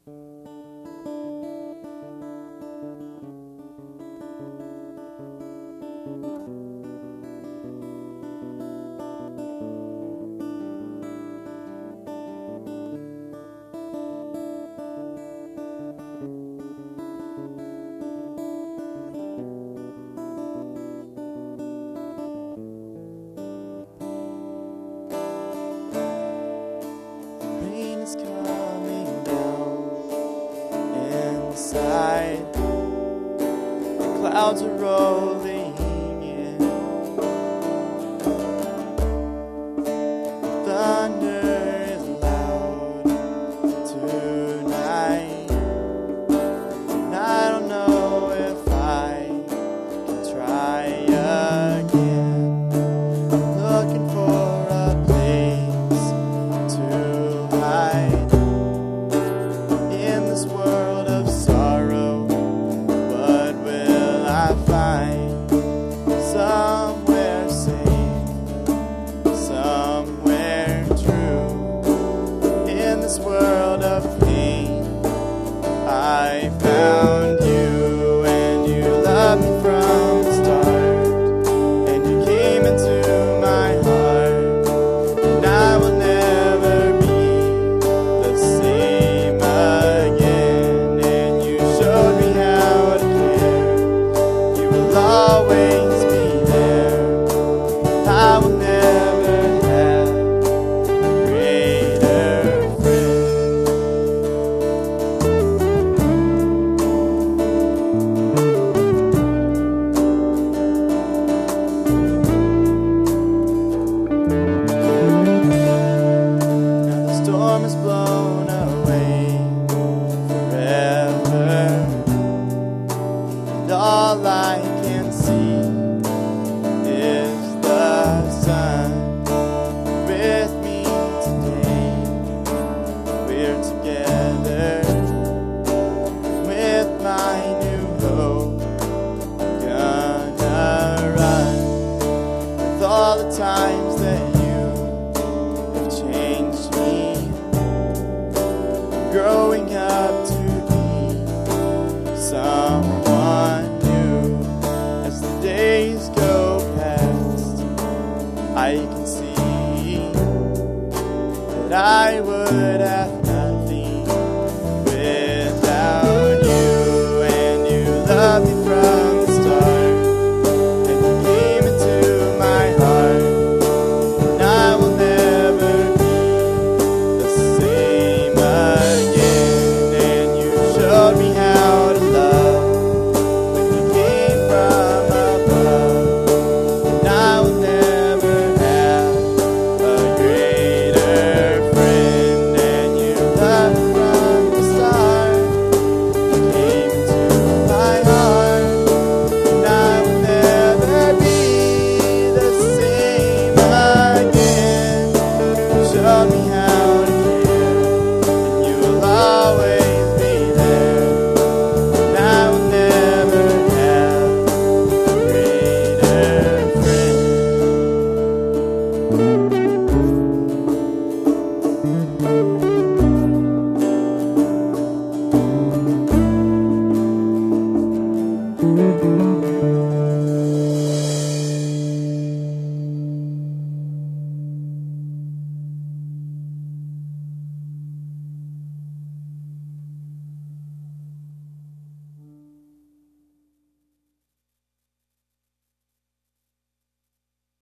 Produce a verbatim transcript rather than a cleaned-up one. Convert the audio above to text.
Rain is coming down inside. The clouds are rolling in. Thunder is loud tonight, and I don't know if I can try again. I'm looking for a place to hide in this world of sorrow. What will I find? Somewhere safe, somewhere true. In this world of pain, I found you, and you loved me from the start, and you came into my heart, and I will never be the same again. And you showed me how to care. You will always be there. I will never have a greater friend. Now the storm has blown away forever, and all I can see is the sun with me today. We're together with my new hope. Gonna run with all the times that you have changed me. Growing up